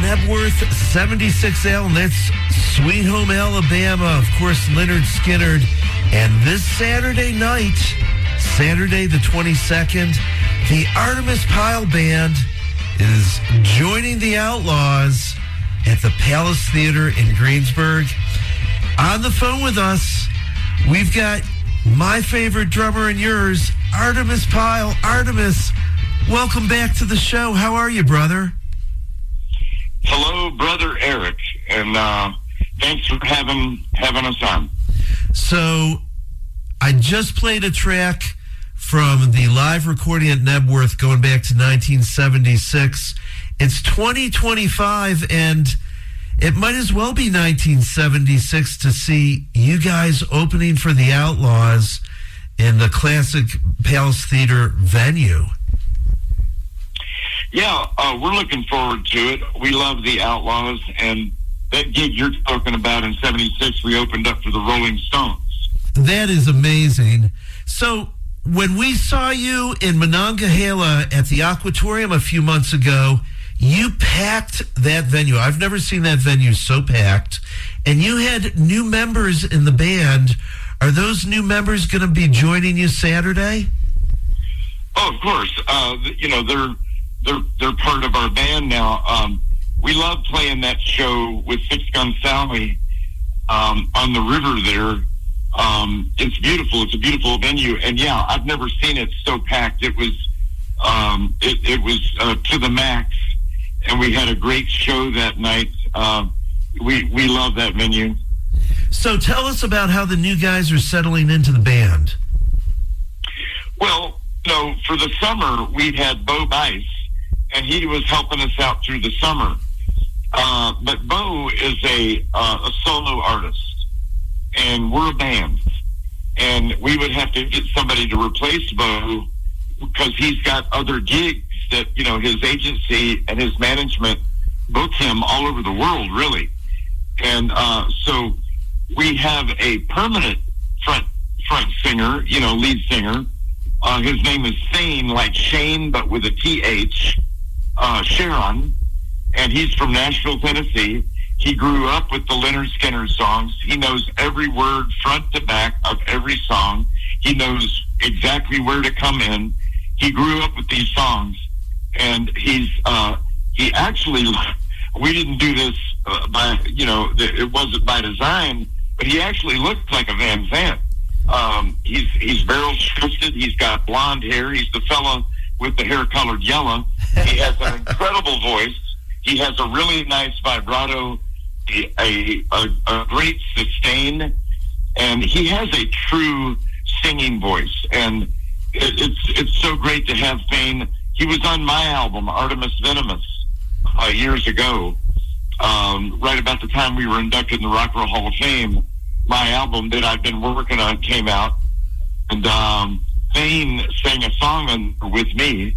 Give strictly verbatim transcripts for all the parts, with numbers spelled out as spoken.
Knebworth seventy-six L, and that's Sweet Home Alabama, of course, Lynyrd Skynyrd. And this Saturday night, Saturday the twenty-second, the Artemis Pyle Band is joining the Outlaws at the Palace Theater in Greensburg. On the phone with us, we've got my favorite drummer and yours, Artemis Pyle. Artemis, welcome back to the show. How are you, brother? Hello, brother Eric, and uh, thanks for having having us on. So, I just played a track from the live recording at Knebworth going back to nineteen seventy-six. It's twenty twenty-five, and it might as well be nineteen seventy-six to see you guys opening for the Outlaws in the classic Palace Theater venue. Yeah, uh, we're looking forward to it. We love the Outlaws, and that gig you're talking about in seventy-six, we opened up for the Rolling Stones. That is amazing. So, when we saw you in Monongahela at the Aquatorium a few months ago, you packed that venue. I've never seen that venue so packed. And you had new members in the band. Are those new members going to be joining you Saturday? Oh, of course. Uh, you know, they're they're they're part of our band now. Um, we love playing that show with Six Gun Sally um, on the river there. Um, it's beautiful. It's a beautiful venue. And yeah, I've never seen it so packed. It was um, it, it was uh, to the max. And we had a great show that night. Uh, we we love that venue. So tell us about how the new guys are settling into the band. Well, you know, for the summer, we had Bo Bice, and he was helping us out through the summer. Uh, but Bo is a, uh, a solo artist, and we're a band. And we would have to get somebody to replace Bo because he's got other gigs that, you know, his agency and his management book him all over the world, really. And uh, so we have a permanent front front singer, you know, lead singer. Uh, his name is Thane, like Shane, but with a T H, uh, Sharon. And he's from Nashville, Tennessee. He grew up with the Lynyrd Skynyrd songs. He knows every word front to back of every song. He knows exactly where to come in. He grew up with these songs. And he's, uh, he actually, we didn't do this uh, by, you know, it wasn't by design, but he actually looked like a Van Zandt. Um, he's, he's barrel-chested. He's got blonde hair. He's the fella with the hair colored yellow. He has an incredible voice. He has a really nice vibrato, a, a, a, a great sustain, and he has a true singing voice. And it, it's, it's so great to have Thane. He was on my album, Artemis Venomous, uh, years ago, um, right about the time we were inducted in the Rock and Roll Hall of Fame. My album that I've been working on came out, and um, Thane sang a song on, with me,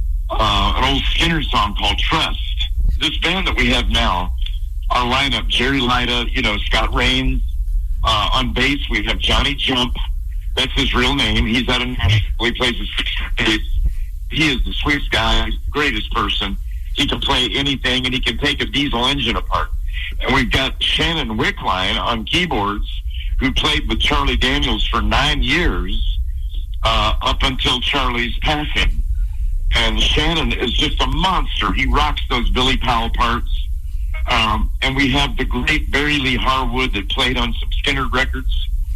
uh, an old Skinner song called Trust. This band that we have now, our lineup, Jerry Lida, you know, Scott Rains. Uh, on bass, we have Johnny Jump. That's his real name. He's out of Nashville. He plays the sixth bass. He is the sweetest guy. He's the greatest person. He can play anything, and he can take a diesel engine apart. And we've got Shannon Wickline on keyboards, who played with Charlie Daniels for nine years, uh, up until Charlie's passing. And Shannon is just a monster. He rocks those Billy Powell parts. Um, and we have the great Barry Lee Harwood that played on some Skynyrd records.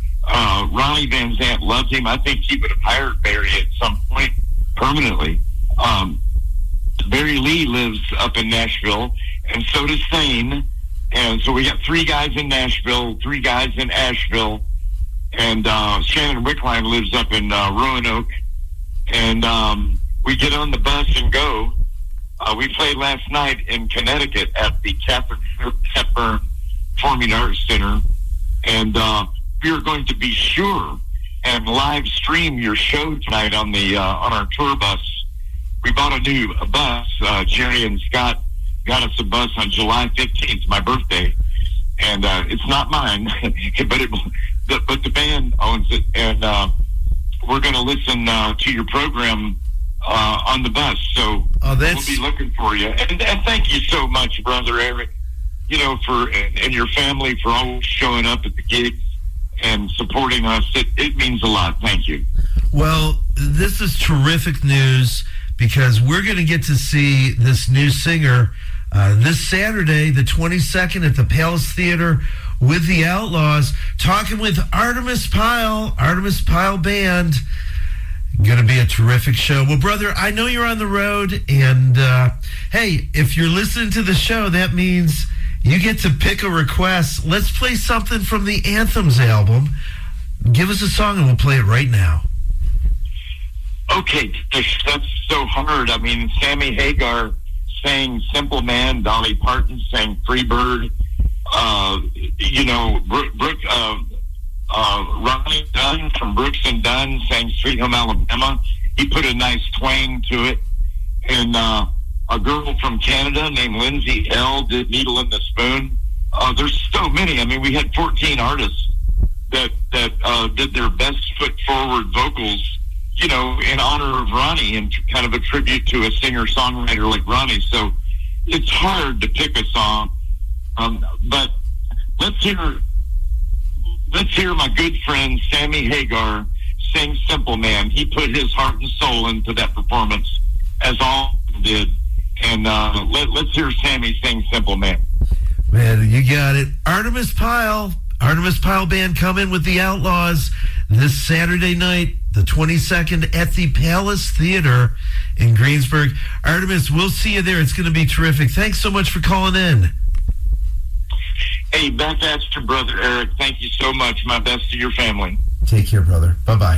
Uh, Ronnie Van Zant loves him. I think he would have hired Barry at some point permanently. Um, Barry Lee lives up in Nashville, and so does Thane. And so we got three guys in Nashville, three guys in Asheville, and uh, Shannon Wickline lives up in uh, Roanoke. And um, we get on the bus and go. Uh, we played last night in Connecticut at the Catherine Hepburn Performing Arts Center, and uh, we are going to be sure and live stream your show tonight on the uh, on our tour bus. We bought a new a bus. Uh, Jerry and Scott got us a bus on July fifteenth, my birthday, and uh, it's not mine, but it the, but the band owns it, and uh, we're going to listen uh, to your program uh, on the bus. So oh, that's... we'll be looking for you. And, and thank you so much, Brother Eric, you know, for and your family for always showing up at the gigs and supporting us. It, it means a lot. Thank you. Well, this is terrific news because we're going to get to see this new singer uh, this Saturday, the twenty-second, at the Palace Theater with the Outlaws, talking with Artemis Pyle, Artemis Pyle Band. Going to be a terrific show. Well, brother, I know you're on the road, and uh, hey, if you're listening to the show, that means you get to pick a request. Let's play something from the Anthems album. Give us a song, and we'll play it right now. Okay, that's so hard. I mean, Sammy Hagar sang Simple Man, Dolly Parton sang Free Bird, uh, you know, Brooke, Brooke uh, uh, Ronnie Dunn from Brooks and Dunn sang Sweet Home Alabama. He put a nice twang to it. And uh, a girl from Canada named Lindsay L. did Needle in the Spoon. Uh, there's so many. I mean, we had fourteen artists that, that uh, did their best foot forward vocals, you know, in honor of Ronnie and kind of a tribute to a singer-songwriter like Ronnie. So it's hard to pick a song. Um, but let's hear let's hear my good friend Sammy Hagar sing Simple Man. He put his heart and soul into that performance, as all did. And uh, let, let's hear Sammy sing Simple Man. Man, you got it. Artemis Pyle, Artemis Pyle Band coming with the Outlaws this Saturday night, the twenty-second, at the Palace Theater in Greensburg. Artemis, we'll see you there. It's going to be terrific. Thanks so much for calling in. Hey, back at you, Brother Eric. Thank you so much. My best to your family. Take care, brother. Bye-bye.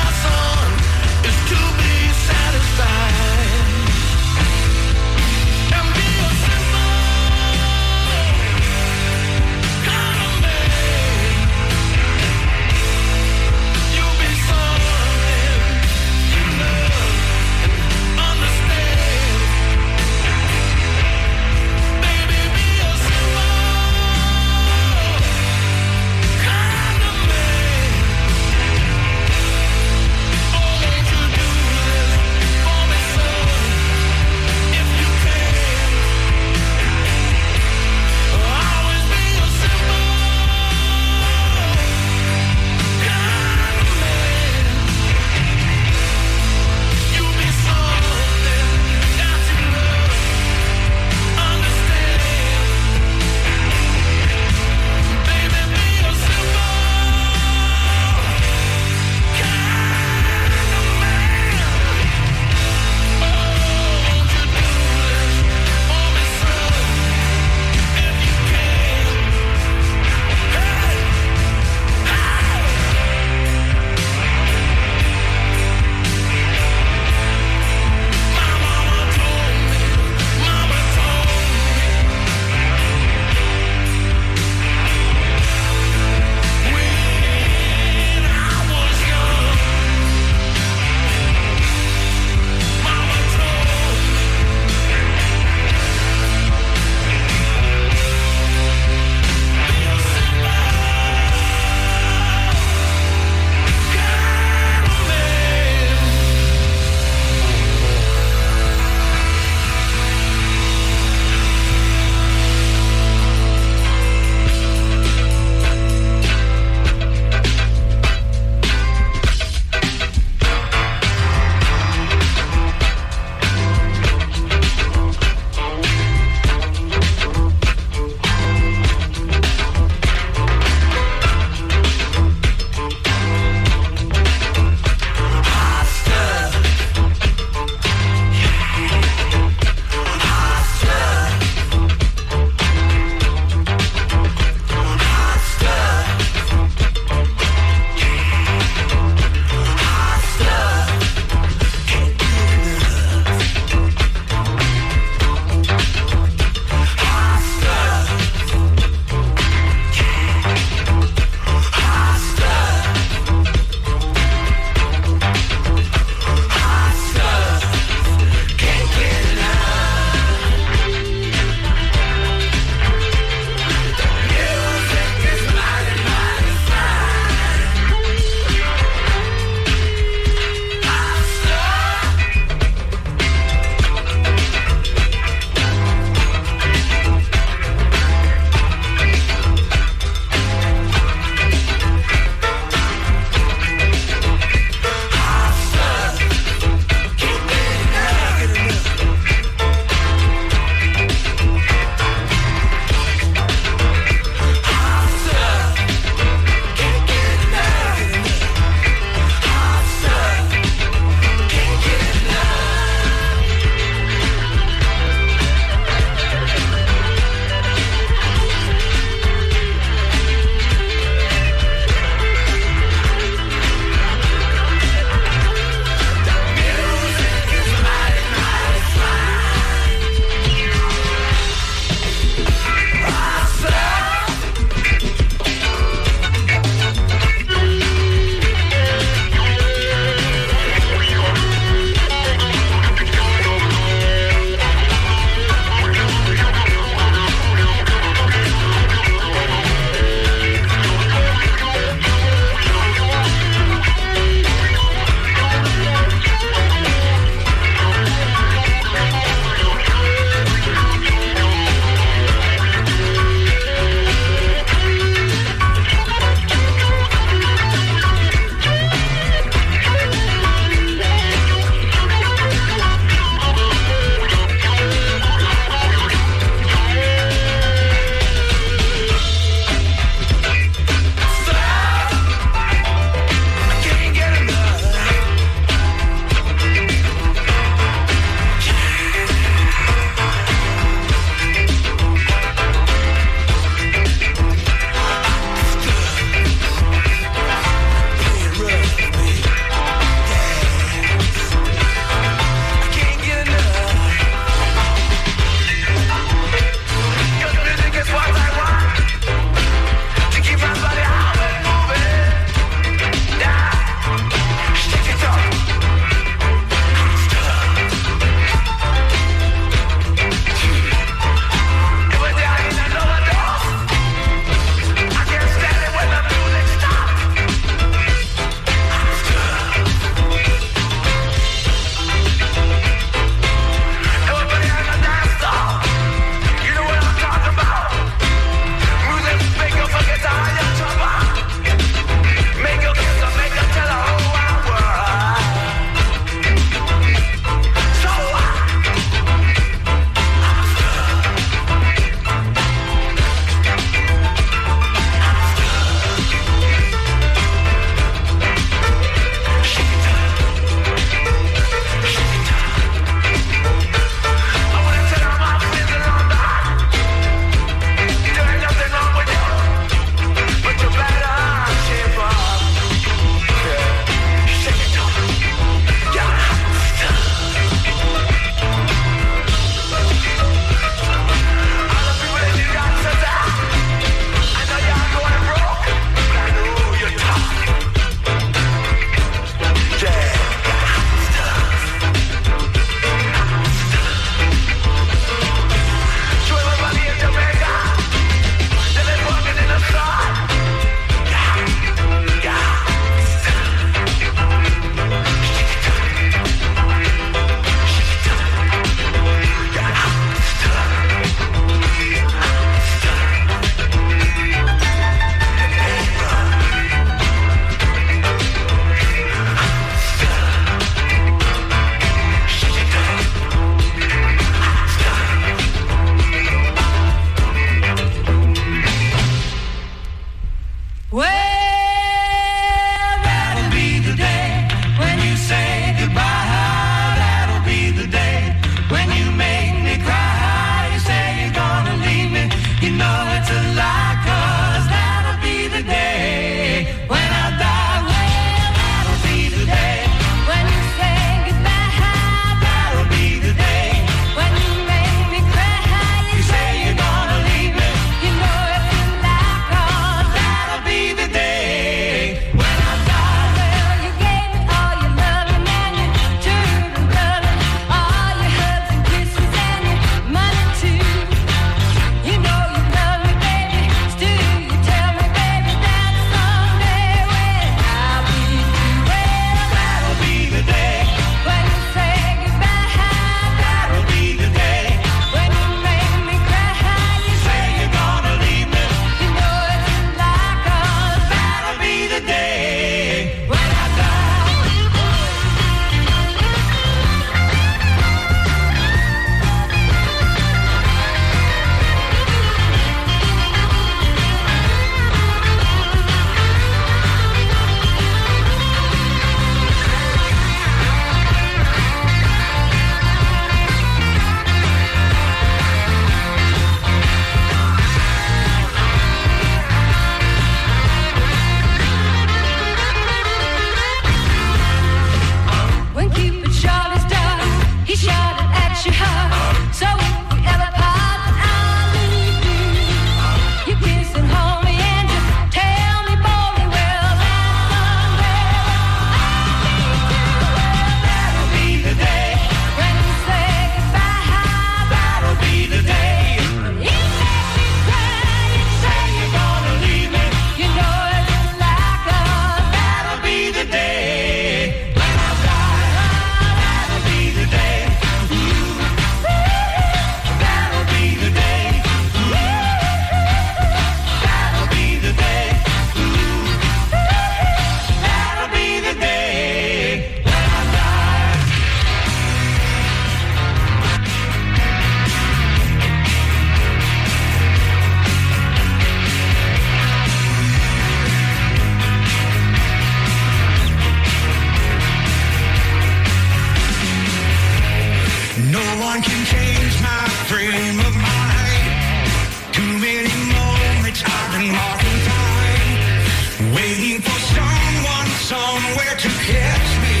one can change my frame of mind. Too many moments I've been marking time, waiting for someone somewhere to catch me.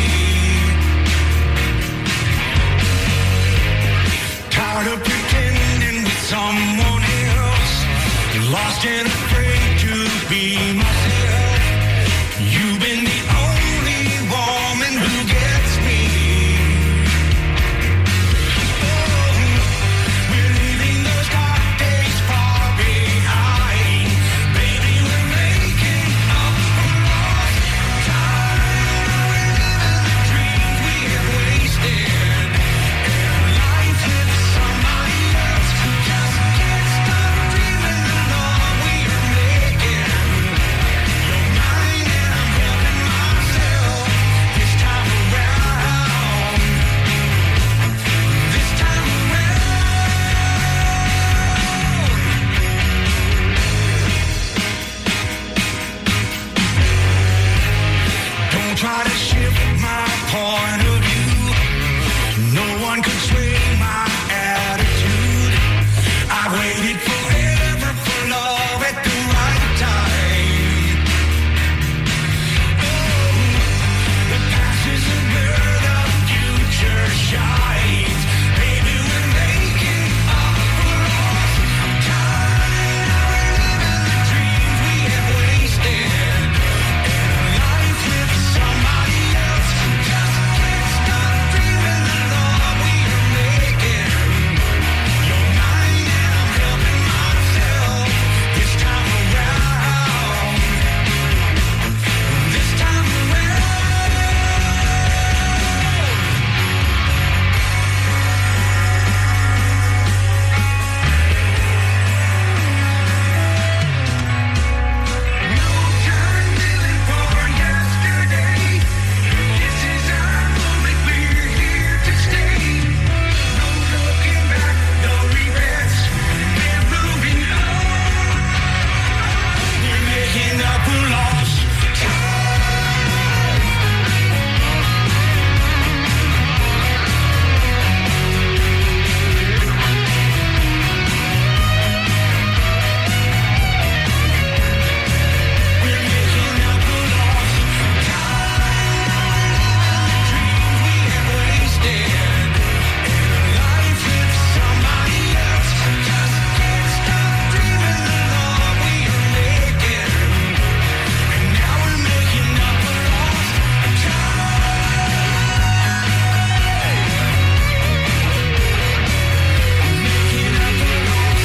Tired of pretending with someone else, lost and afraid to be myself. You've been the only woman who gets me. Oh, we're leaving those dark days far behind. Baby, we're making up for lost time. We're living the dreams we have wasted, and life with somebody else who just can't stop dreaming the love we are making. You're mine and I'm helping myself this time around. This time around. Don't try to shift my point of view. No one could sway my attitude. I waited forever for love at the right time. Oh, the past is a blur, the future shines. Baby, we're making up for lost time. We're living the dreams we have wasted, and life with somebody else who just can't stop dreaming the love we are making. You're mine and I'm helping myself this time around. This time around. No time living for yesterday. This is our moment, we're here to stay. No looking back, no regrets. We're moving on. We're making up for lost We're making up for lost time. Dreams we have wasted, and life with somebody else who just can't stop dreaming the love we are making. And now we're making up for lost time. Making up for lost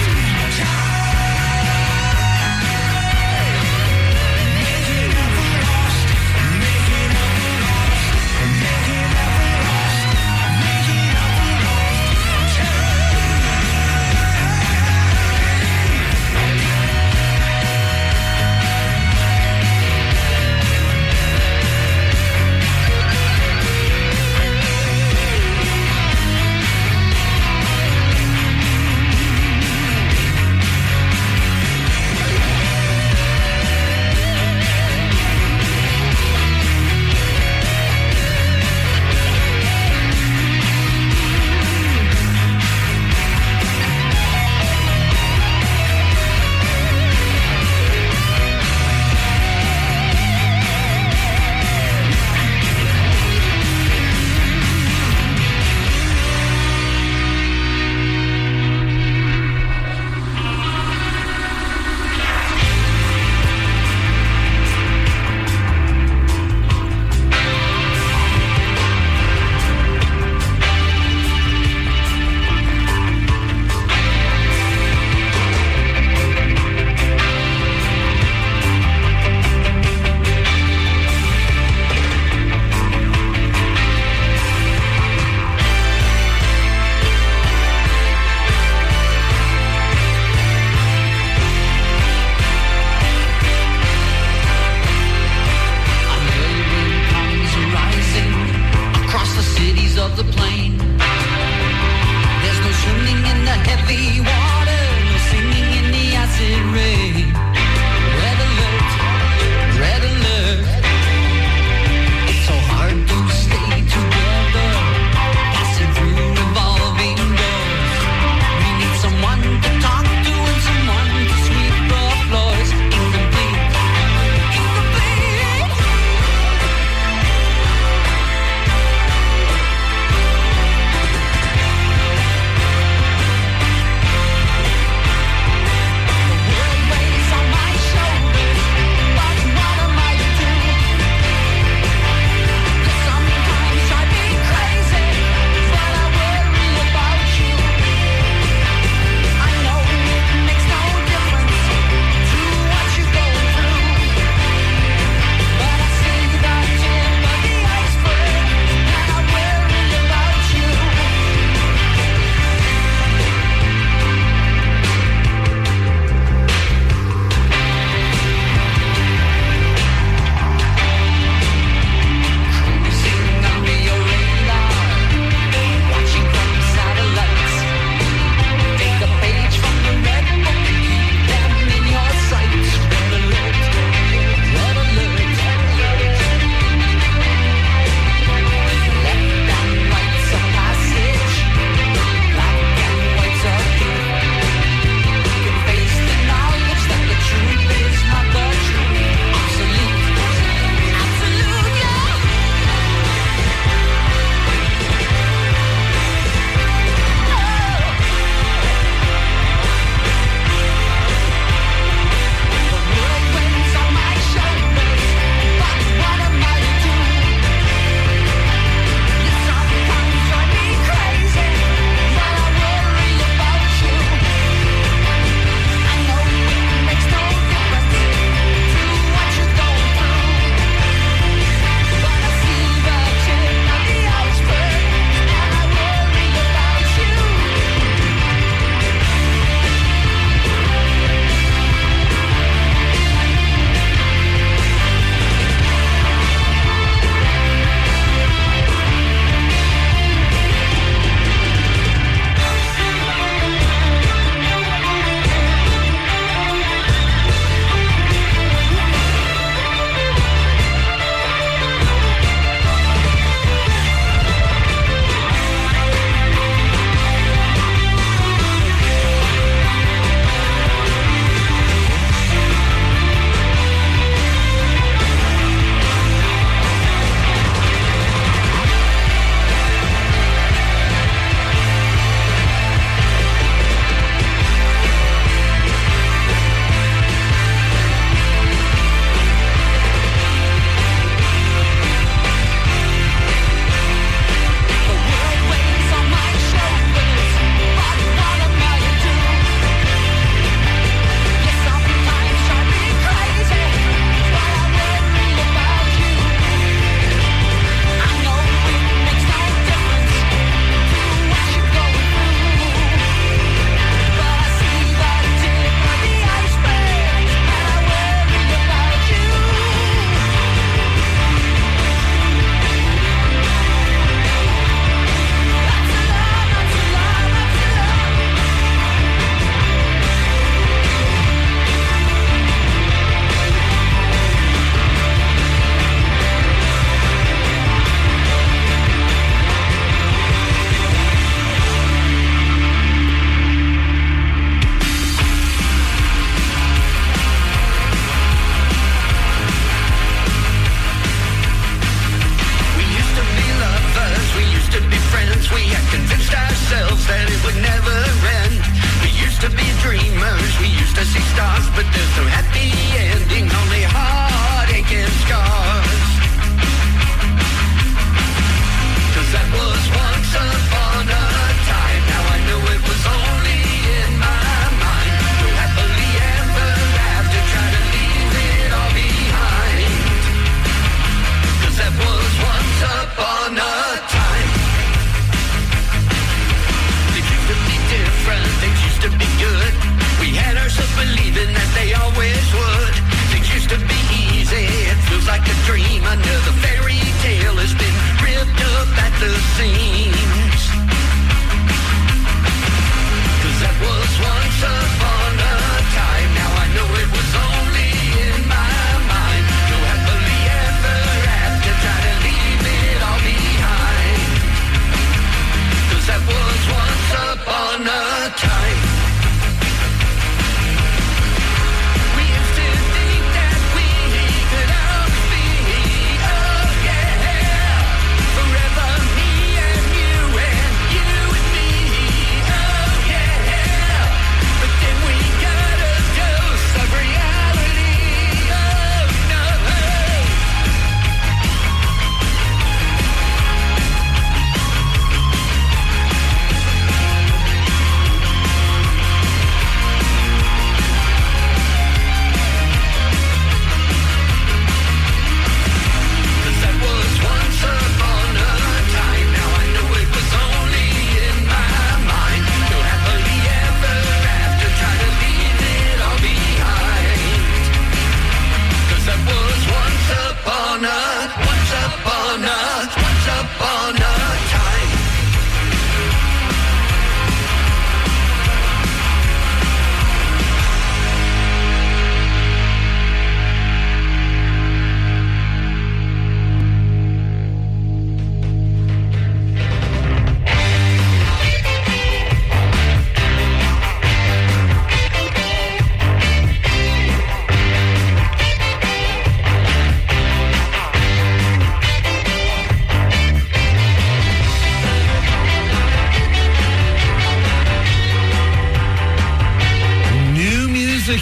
Passing through revolving doors.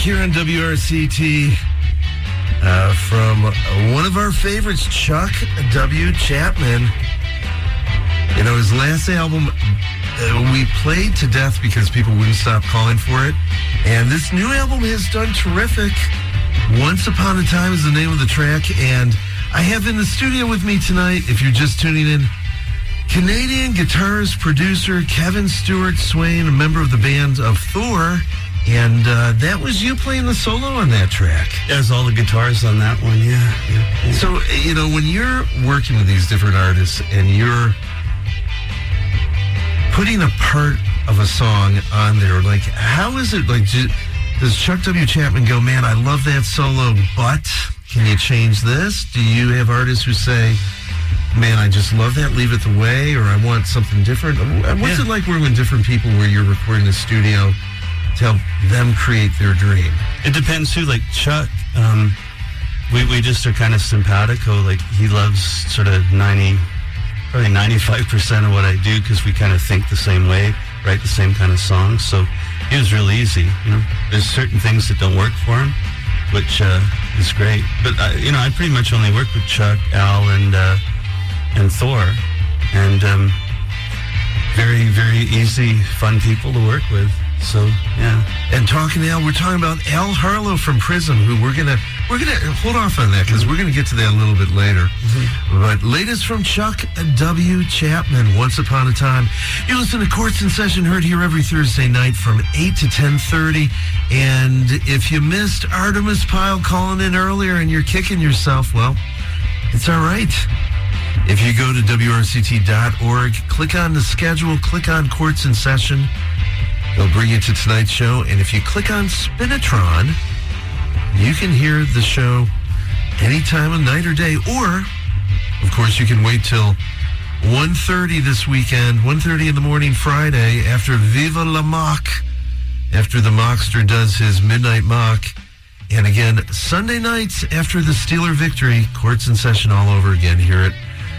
here on W R C T uh, from one of our favorites, Chuck W. Chapman. You know, his last album, uh, we played to death because people wouldn't stop calling for it. And this new album has done terrific. Once Upon a Time is the name of the track. And I have in the studio with me tonight, if you're just tuning in, Canadian guitarist, producer Kevin Stewart Swain, a member of the band of Thor. And uh, that was you playing the solo on that track. There's all the guitars on that one, yeah, yeah, yeah. So, you know, when you're working with these different artists and you're putting a part of a song on there, like, how is it, like, does Chuck W. Chapman go, man, I love that solo, but can you change this? Do you have artists who say, man, I just love that, leave it the way, or I want something different? What's Yeah. it like working with different people where you're recording the studio to help them create their dream? It depends who, like Chuck, um, we, we just are kind of simpatico. Like, he loves sort of ninety, probably ninety-five percent of what I do because we kind of think the same way, write the same kind of songs. So it was real easy, you know. There's certain things that don't work for him, which uh, is great. But, I, you know, I pretty much only work with Chuck, Al, and, uh, and Thor. And um, very, very easy, fun people to work with. So, yeah. And talking to Al, we're talking about Al Harlow from Prism, who we're gonna we're gonna hold off on that because we're gonna get to that a little bit later. Mm-hmm. But latest from Chuck W. Chapman, Once Upon a Time. You listen to Courts in Session, heard here every Thursday night from eight to ten thirty. And if you missed Artemis Pyle calling in earlier and you're kicking yourself, well, it's all right. If you go to W R C T dot org, click on the schedule, click on Courts in Session. They'll bring you to tonight's show. And if you click on Spinitron, you can hear the show any time of night or day. Or, of course, you can wait till one thirty this weekend, one thirty in the morning Friday, after Viva la Mock, after the Mockster does his midnight mock. And again, Sunday nights after the Steeler victory, Courts in Session all over again here at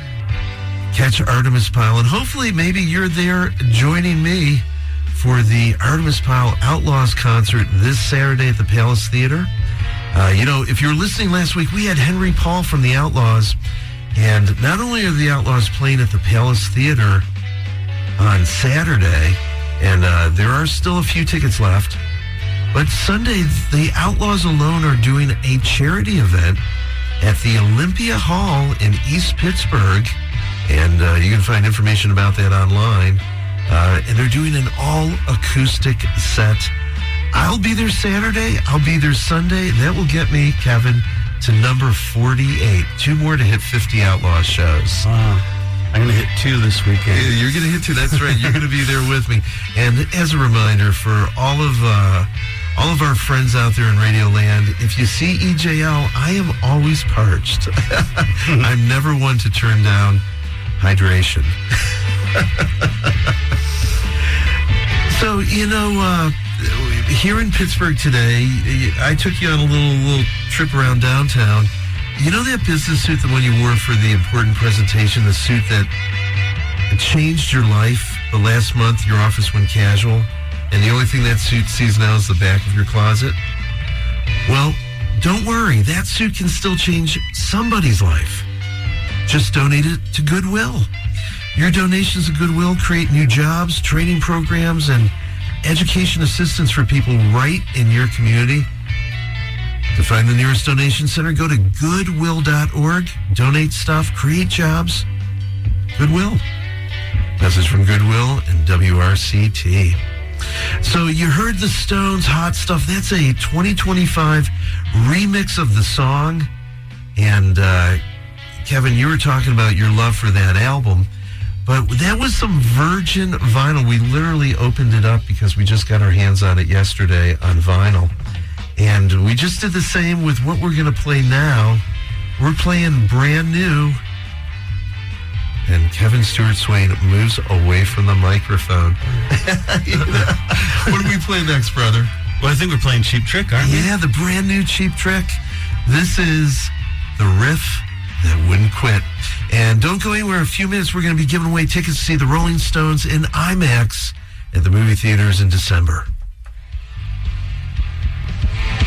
Catch Artemis Pyle. And hopefully maybe you're there joining me for the Artemis Pyle Outlaws concert this Saturday at the Palace Theater. Uh, you know, if you were listening last week, we had Henry Paul from the Outlaws. And not only are the Outlaws playing at the Palace Theater on Saturday, and uh, there are still a few tickets left, but Sunday, the Outlaws alone are doing a charity event at the Olympia Hall in East Pittsburgh. And uh, you can find information about that online. Uh, and they're doing an all-acoustic set. I'll be there Saturday. I'll be there Sunday. That will get me, Kevin, to number forty-eight. Two more to hit fifty Outlaw shows. Wow. I'm going to hit two this weekend. Yeah, you're going to hit two. That's right. You're going to be there with me. And as a reminder for all of uh, all of our friends out there in Radio Land, if you see E J L, I am always parched. I'm never one to turn down hydration. So, you know, uh, here in Pittsburgh today, I took you on a little little trip around downtown. You know that business suit, the one you wore for the important presentation, the suit that changed your life? The last month, your office went casual, and the only thing that suit sees now is the back of your closet? Well, don't worry. That suit can still change somebody's life. Just donate it to Goodwill. Your donations to Goodwill create new jobs, training programs, and education assistance for people right in your community. To find the nearest donation center, go to goodwill dot org. Donate stuff, create jobs. Goodwill. Message from Goodwill and W R C T. So you heard the Stones' Hot Stuff. That's a twenty twenty-five remix of the song. And uh, Kevin, you were talking about your love for that album. But that was some virgin vinyl. We literally opened it up because we just got our hands on it yesterday on vinyl. And we just did the same with what we're going to play now. We're playing brand new. And Kevin Stewart Swain moves away from the microphone. You know? What do we play next, brother? Well, I think we're playing Cheap Trick, aren't we? Yeah, the brand new Cheap Trick. This is the riff that wouldn't quit. And don't go anywhere. In a few minutes, we're going to be giving away tickets to see the Rolling Stones in IMAX at the movie theaters in December.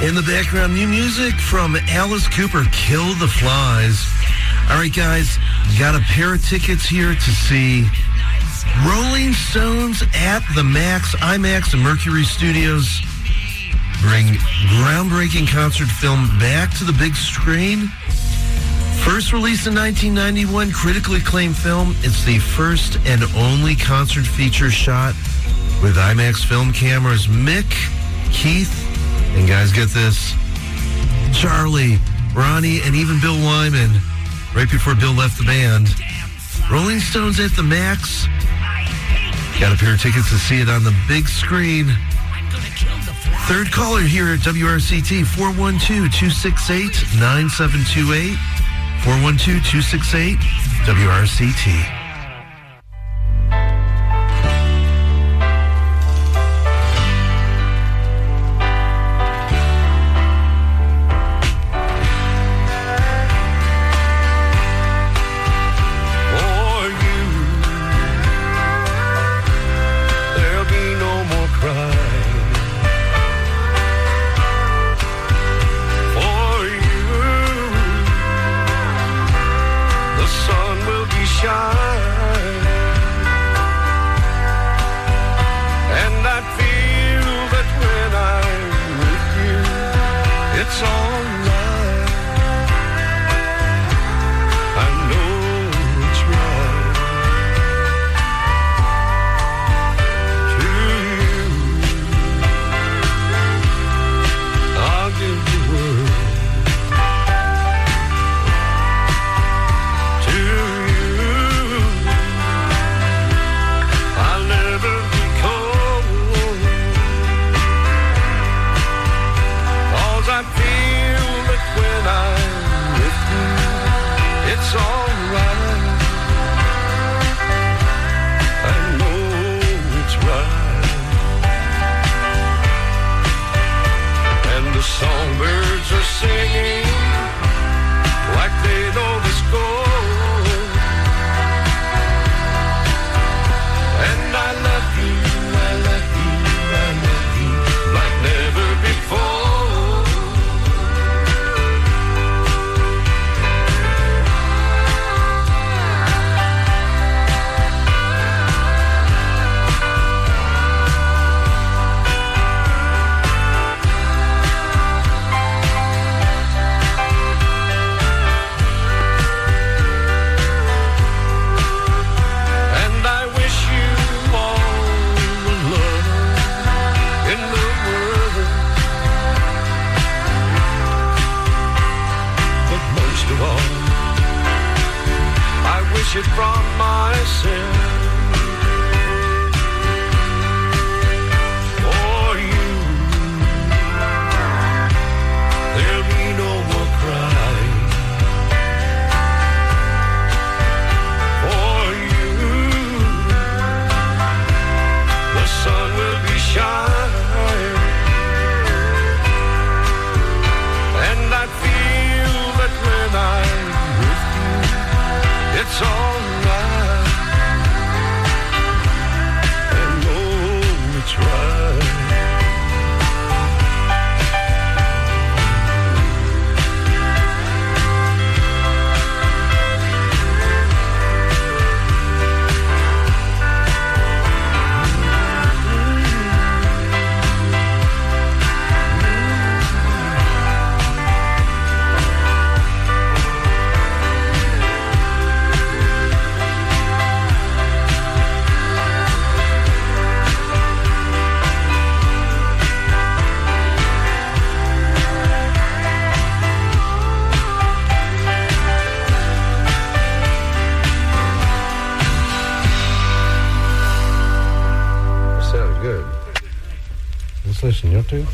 In the background, new music from Alice Cooper, Kill the Flies. All right, guys, got a pair of tickets here to see Rolling Stones at the Max, IMAX and Mercury Studios. Bring groundbreaking concert film back to the big screen. First released in nineteen ninety-one, critically acclaimed film. It's the first and only concert feature shot with IMAX film cameras. Mick, Keith, and guys, get this, Charlie, Ronnie, and even Bill Wyman, right before Bill left the band. Rolling Stones at the Max. Got a pair of tickets to see it on the big screen. Third caller here at W R C T, four one two, two six eight, nine seven two eight. four one two, two six eight, W R C T. Listen, you too.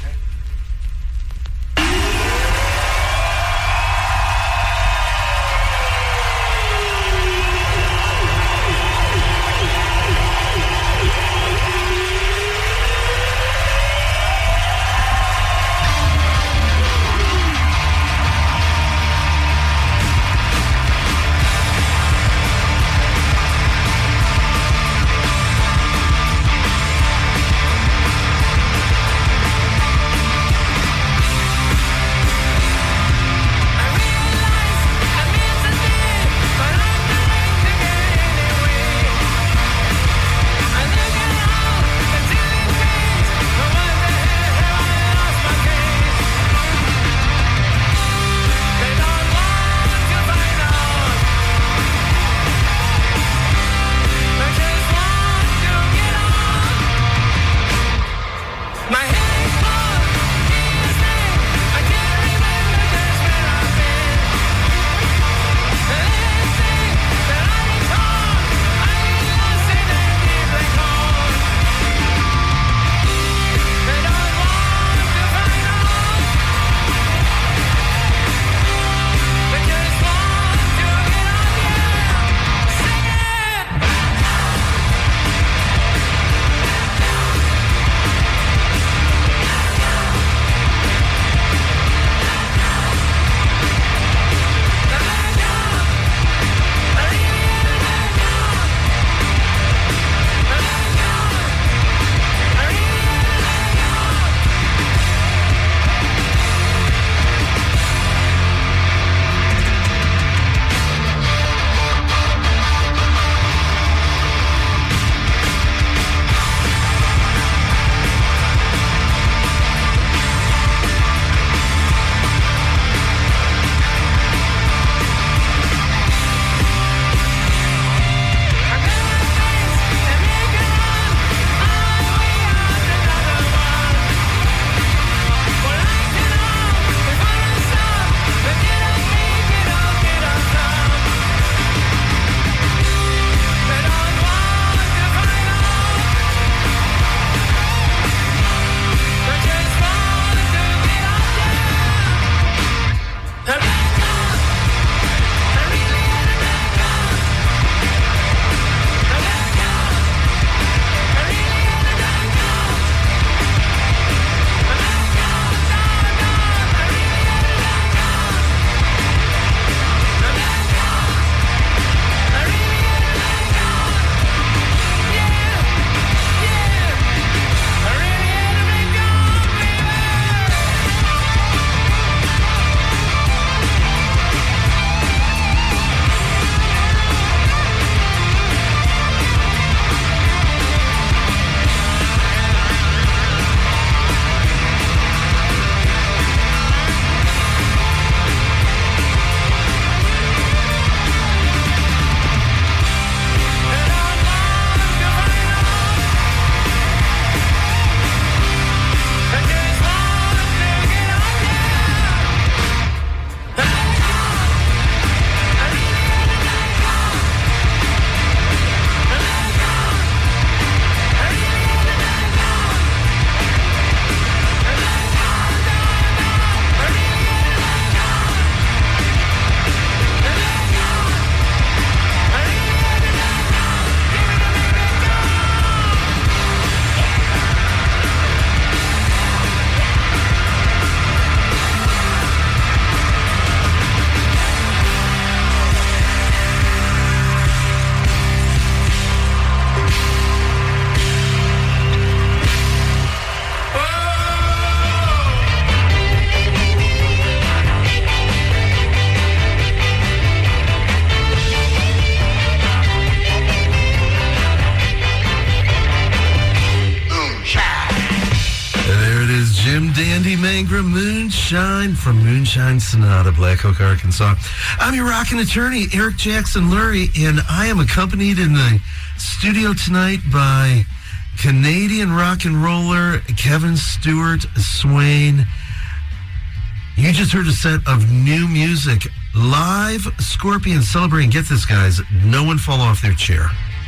Jim Dandy Mangra, Moonshine from Moonshine Sonata, Black Oak, Arkansas. I'm your rockin' attorney, Eric Jackson Lurie, and I am accompanied in the studio tonight by Canadian rock and roller Kevin Stewart Swain. You just heard a set of new music. Live Scorpion celebrating, get this guys, no one fall off their chair.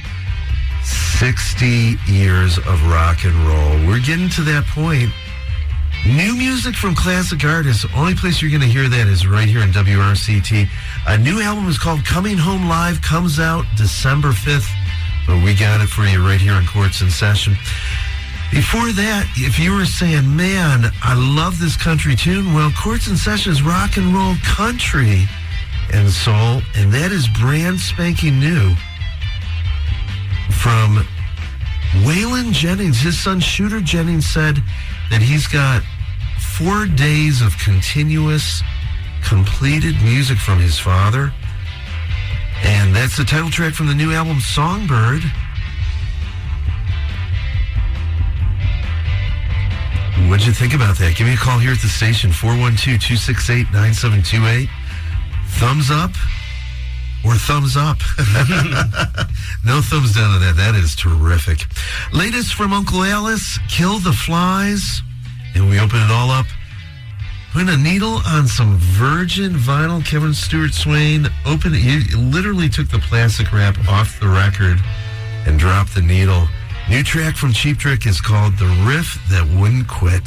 sixty years of rock and roll. We're getting to that point. New music from classic artists. Only place you're going to hear that is right here in W R C T. A new album is called Coming Home Live, comes out December fifth. But we got it for you right here in Courts in Session. Before that, if you were saying, man, I love this country tune, well, Courts in Session is rock and roll country and soul, and that is brand spanking new from Waylon Jennings. His son, Shooter Jennings, said that he's got four days of continuous, completed music from his father, and that's the title track from the new album, Songbird. What'd you think about that? Give me a call here at the station, four one two, two six eight, nine seven two eight. Thumbs up or thumbs up? No thumbs down on that. That is terrific. Latest from Uncle Alice, Kill the Flies. And we open it all up. Putting a needle on some virgin vinyl. Kevin Stewart Swain opened it. He literally took the plastic wrap off the record and dropped the needle. New track from Cheap Trick is called The Riff That Wouldn't Quit.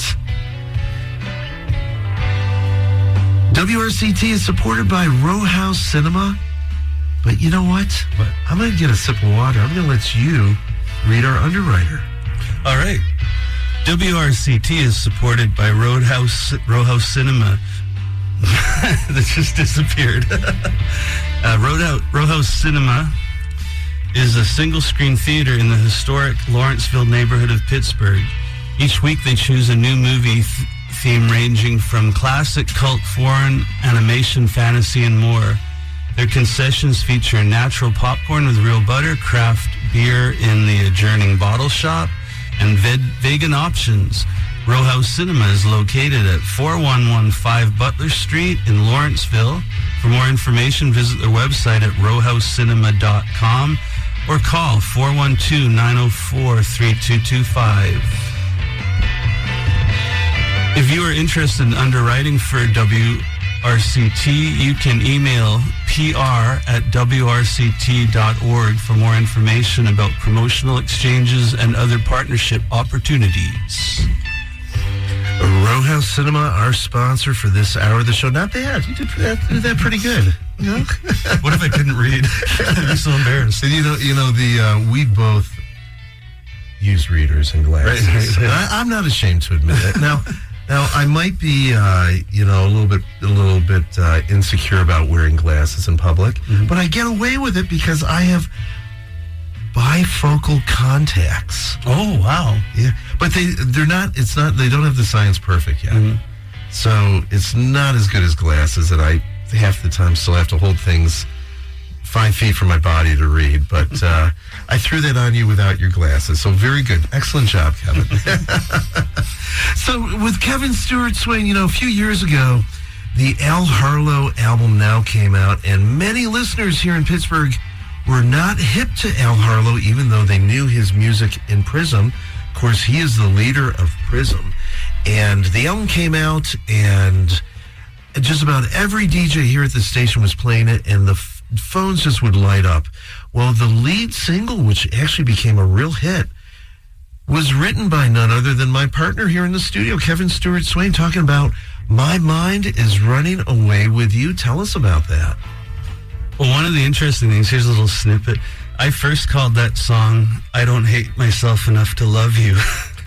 W R C T is supported by Row House Cinema. But you know what? What? I'm going to get a sip of water. I'm going to let you read our underwriter. All right. W R C T is supported by Roadhouse Row House Cinema. That just disappeared. uh, Roadhouse, Row House Cinema is a single-screen theater in the historic Lawrenceville neighborhood of Pittsburgh. Each week they choose a new movie th- theme ranging from classic, cult, foreign, animation, fantasy, and more. Their concessions feature natural popcorn with real butter, craft beer in the adjourning bottle shop, and ved- vegan options. Row House Cinema is located at four one one five Butler Street in Lawrenceville. For more information, visit their website at row house cinema dot com or call four one two, nine oh four, three two two five. If you are interested in underwriting for W R C T, you can email P R at W R C T dot org for more information about promotional exchanges and other partnership opportunities. Row House Cinema, our sponsor for this hour of the show. Not bad. You did that, did that pretty good. You know? What if I couldn't read? I'd be so embarrassed. And you know, you know the uh, we both use readers and glasses. Right, right, right. I, I'm not ashamed to admit it. Now, now I might be, uh, you know, a little bit, a little bit uh, insecure about wearing glasses in public, Mm-hmm. but I get away with it because I have bifocal contacts. Oh, wow. Yeah, but they they're not. It's not. They don't have the science perfect yet. Mhm. So it's not as good as glasses, and I half the time still have to hold things five feet from my body to read. But uh, I threw that on you without your glasses. So very good. Excellent job, Kevin. So with Kevin Stewart Swain, you know, a few years ago, the Al Harlow album Now came out, and many listeners here in Pittsburgh were not hip to Al Harlow, even though they knew his music in Prism. Of course, he is the leader of Prism. And the album came out, and just about every D J here at the station was playing it, and the f- phones just would light up. Well, the lead single, which actually became a real hit, was written by none other than my partner here in the studio, Kevin Stewart Swain, talking about My Mind is Running Away With You. Tell us about that. Well, one of the interesting things, here's a little snippet. I first called that song, I Don't Hate Myself Enough to Love You.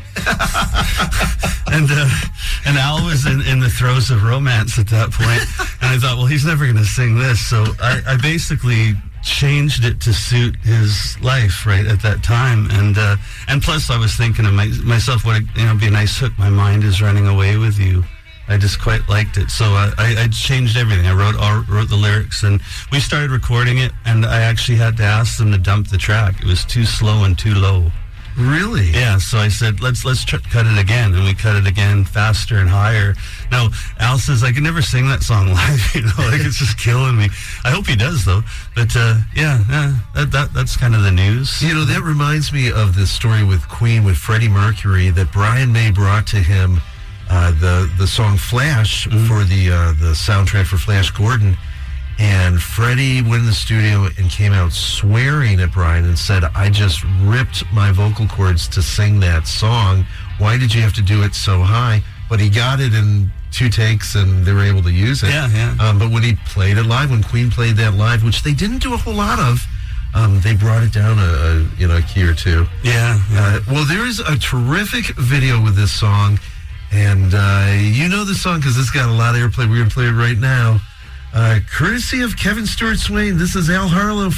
and uh, and Al was in, in the throes of romance at that point. And I thought, well, he's never going to sing this. So I, I basically changed it to suit his life right at that time. And uh, and plus I was thinking of my, myself, what you know, be a nice hook. My mind is running away with you. I just quite liked it. So uh, I, I changed everything. I wrote all, wrote the lyrics, and we started recording it, and I actually had to ask them to dump the track. It was too slow and too low. Really? Yeah, so I said, let's let's tr- cut it again, and we cut it again faster and higher. Now, Al says, I can never sing that song live, you know, like it's just killing me. I hope he does, though. But, uh, yeah, yeah that, that that's kind of the news. You know, that reminds me of this story with Queen, with Freddie Mercury, that Brian May brought to him uh, the, the song Flash mm-hmm. for the, uh, the soundtrack for Flash Gordon. And Freddie went in the studio and came out swearing at Brian and said, I just ripped my vocal cords to sing that song. Why did you have to do it so high? But he got it in two takes and they were able to use it. Yeah, yeah. Um, but when he played it live, when Queen played that live, which they didn't do a whole lot of, um, they brought it down a, a you know a key or two. Yeah. yeah. Uh, well, there is a terrific video with this song. And uh, you know the song because it's got a lot of airplay. We're going to play it right now. Uh, courtesy of Kevin Stewart Swain, this is Al Harlow.